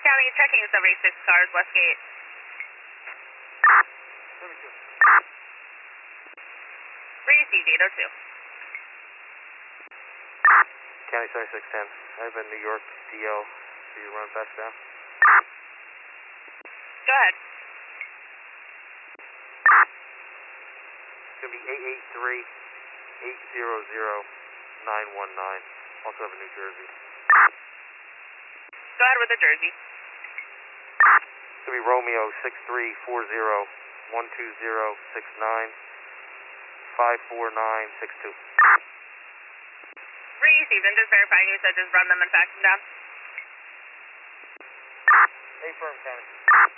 County, checking 76 cars, Westgate. 72. Received 802. County 7610. I have a New York DL. Do you run fast down? Go ahead. It's going to be 883-800-919. Also have a New Jersey. Go ahead with the Jersey. It's going to be Romeo 6340-12069 54962. Received, and just verifying you said just run them and fax them down. Affirm, County.